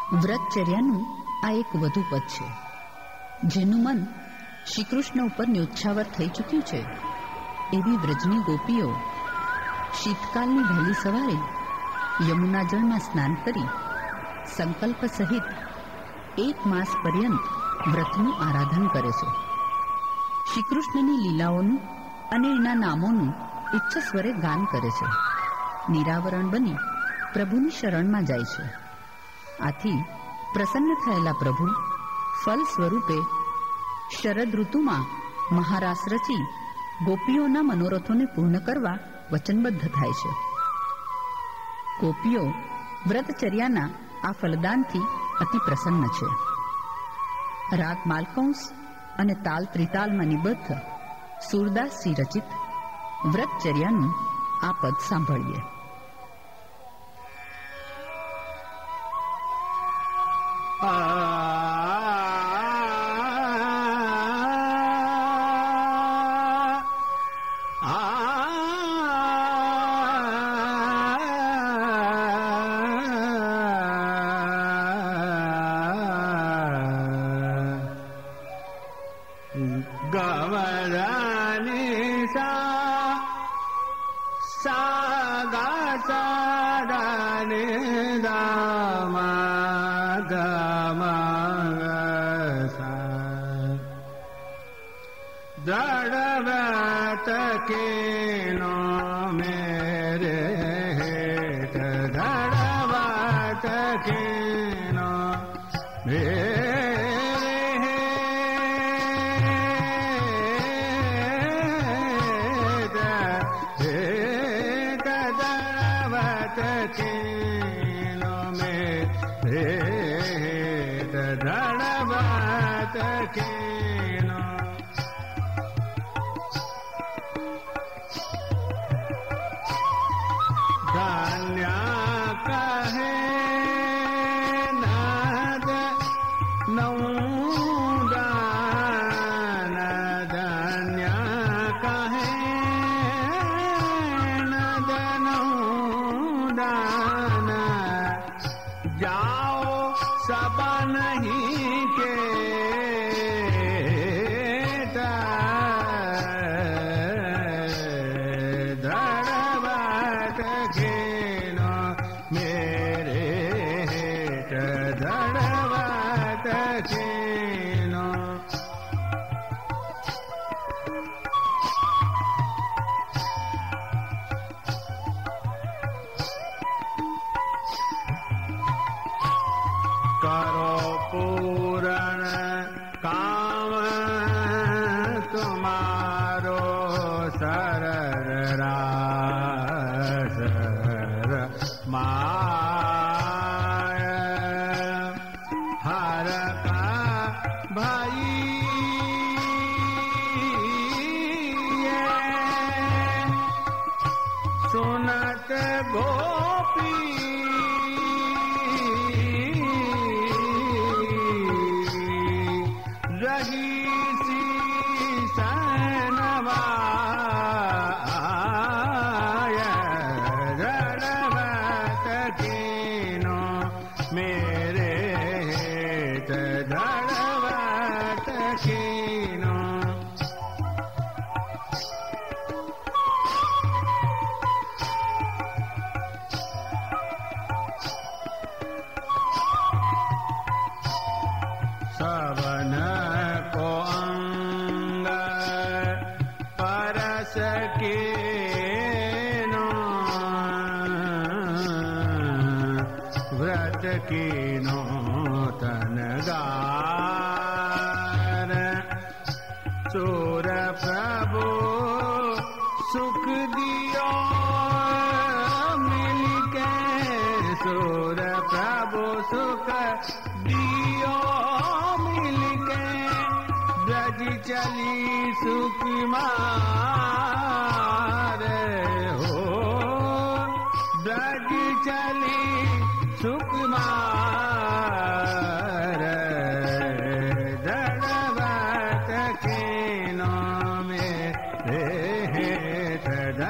વ્રતચર્યાનું આ એક વધુ પદ છે, જેનું મન શ્રીકૃષ્ણ ઉપર ન્યોચ્છાવર થઈ ચૂક્યું છે. એવી વ્રજની ગોપીઓ શીતકાલની વહેલી સવારે યમુના જળમાં સ્નાન કરી સંકલ્પ સહિત 1 માસ પર્યંત વ્રતનું આરાધન કરે છે. શ્રીકૃષ્ણની લીલાઓનું અને એના નામોનું ઉચ્ચ સ્વરે ગાન કરે છે. નિરાવરણ બની પ્રભુની શરણમાં જાય છે. આથી પ્રસન્ન થયેલા પ્રભુ ફલ સ્વરૂપે શરદ ઋતુમાં મહારાસ રચી ગોપીઓના મનોરથોને પૂર્ણ કરવા વચનબદ્ધ થાય છે. ગોપીઓ વ્રતચર્યાના આ ફલદાનથી અતિ પ્રસન્ન છે. રાગ માલકંસ અને તાલ ત્રિતાલમાં નિબદ્ધ સુરદાસજી રચિત વ્રતચર્યાનું આ પદ સાંભળીએ.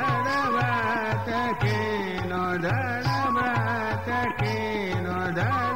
धर्मत कीनो